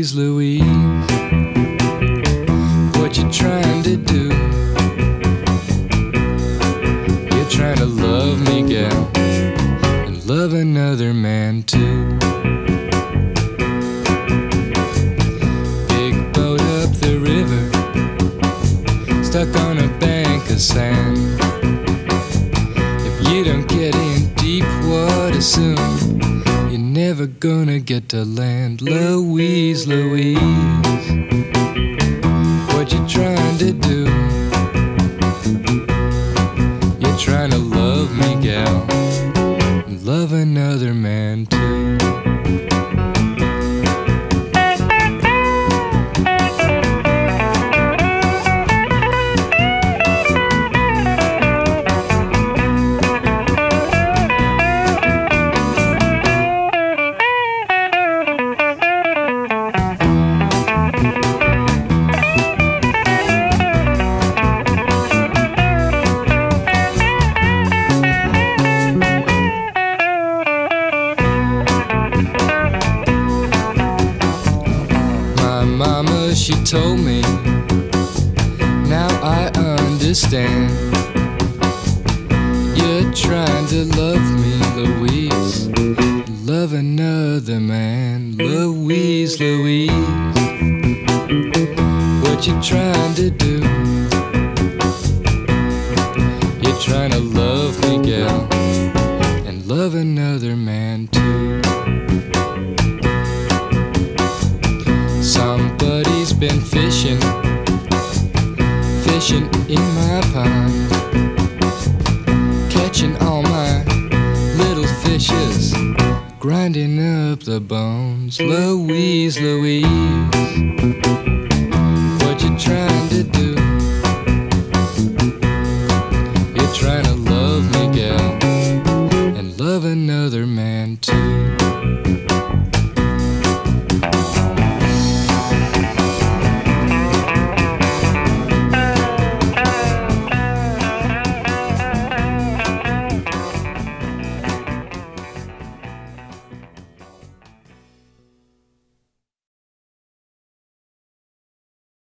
Louise, Louise, what you trying to do? You're trying to love me, gal, and love another man too. Big boat up the river, stuck on a bank of sand. If you don't get in deep water soon, you're never gonna get to land. Louise, Louise, what you trying to do? You're trying to love me, gal, and love another man too. Mama, she told me, now I understand. You're trying to love me, Louise, love another man. Louise, Louise, what you trying to do? You're trying to love me, gal, and love another man too. Somebody's been fishing in my pond, catching all my little fishes, grinding up the bones. Louise, Louise,